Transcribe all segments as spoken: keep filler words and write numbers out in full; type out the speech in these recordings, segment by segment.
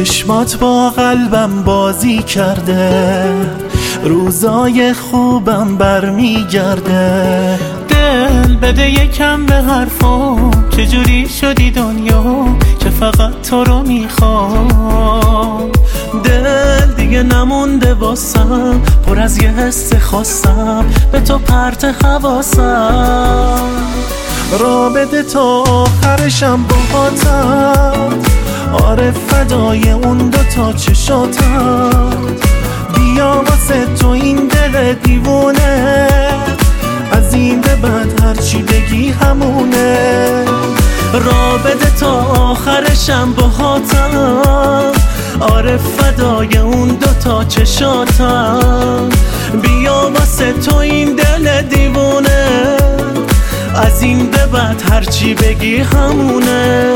چشمات با قلبم بازی کرده، روزای خوبم برمیگرده. دل بده یکم به حرفم، چجوری شدی دنیا که فقط تو رو میخوام. دل دیگه نمونده واسم، پر از یه حس خواستم به تو پرت حواسم. را بده تا آخرشم باهاتم، آره فدای اون دوتا چشاتم. بیا واسه تو این دل دیوونه، از این به بعد هرچی بگی همونه. را بده تا آخرشم باهاتم، آره فدای اون دوتا چشاتم. بیا واسه تو این دل دیوونه، از این به بعد هرچی بگی همونه.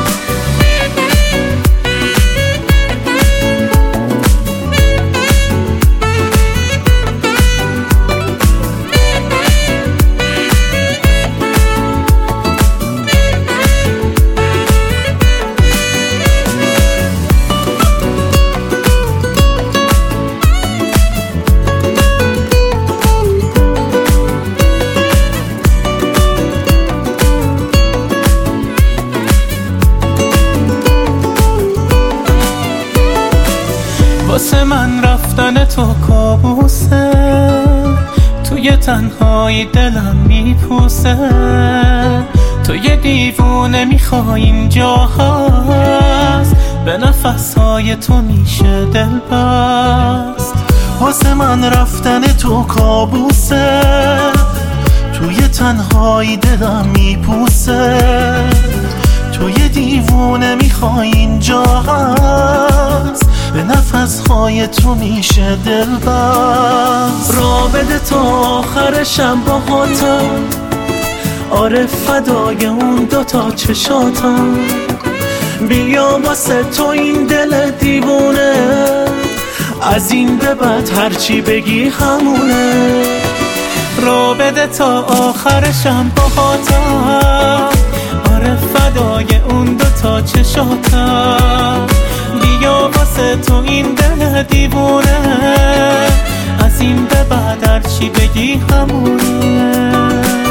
واسه من رفتن تو کابوسه، توی تنهایی دلم میپوسه. تو یه دیوونه میخوای اینجا هست، به نفسهای تو میشه دل بست. واسه من رفتن تو کابوسه، توی تنهایی دلم میپوسه. تو یه دیوونه میخوای اینجا هست، به نفسهای تو میشه دل بست. را بده تا آخرشم باهاتم، آره فدای اون دوتا چشاتم. بیا واسه تو این دل دیوونه، از این به بعد هرچی بگی همونه. را بده تا آخرشم باهاتم، آره فدای اون دوتا چشاتم. بیا واسه تو این دل دیوونه، از این به بعد هرچی بگی همونه.